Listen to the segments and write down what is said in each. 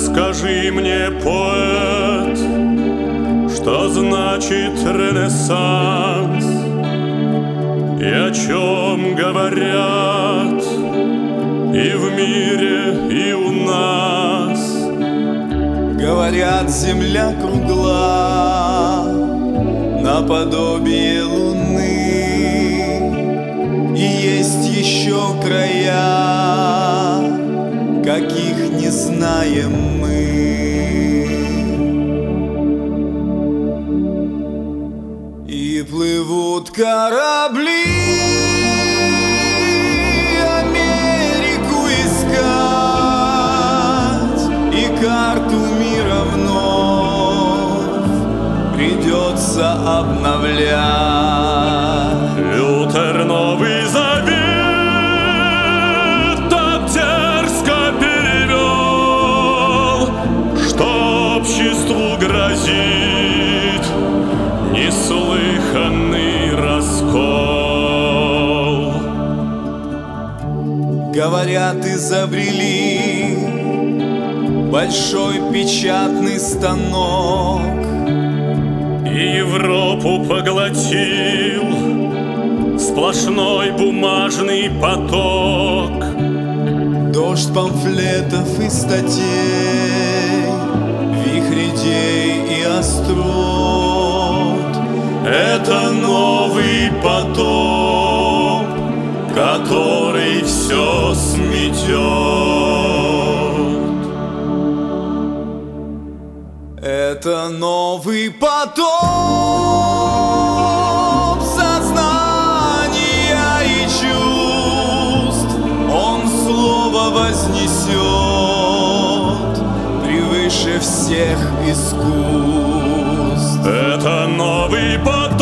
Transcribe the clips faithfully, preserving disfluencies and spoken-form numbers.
Скажи мне, поэт, что значит Ренессанс и о чем говорят и в мире, и у нас. Говорят, земля кругла наподобие луны, и есть еще края, каких не знаем мы. И плывут корабли Америку искать, и карту мира вновь придется обновлять. Лютер Новый Завет так дерзко перевел, что обществу грозит неслыханный раскол. Говорят, изобрели большой печатный станок, И Европу поглотил сплошной бумажный поток. дождь памфлетов и статей, вихрь идей и острот. Это новый потоп, который все сметет. Это новый потоп сознания и чувств. Он слово вознесет превыше всех искусств. Это новый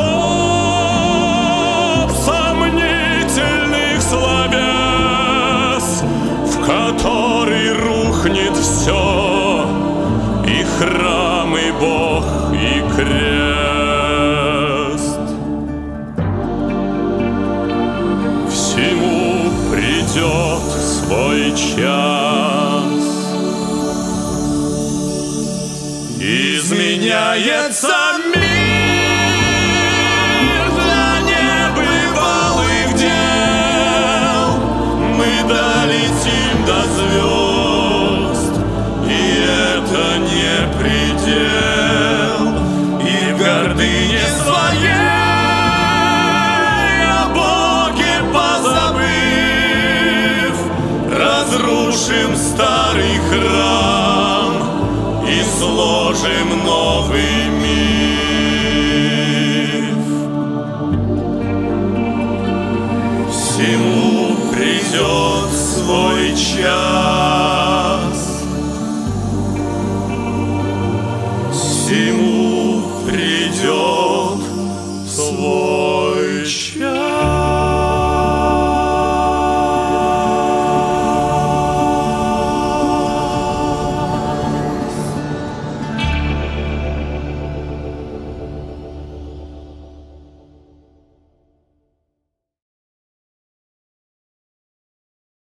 потоп сомнительных словес, в который рухнет все, и храм, и Бог, и крест. Всему придет свой час. Изменяется мир для небывалых дел. Мы долетим до звезд, и это не предел. И в гордыне своей о Боге позабыв, разрушим старый храм и сложим новый миф. Всему придет свой час. Всему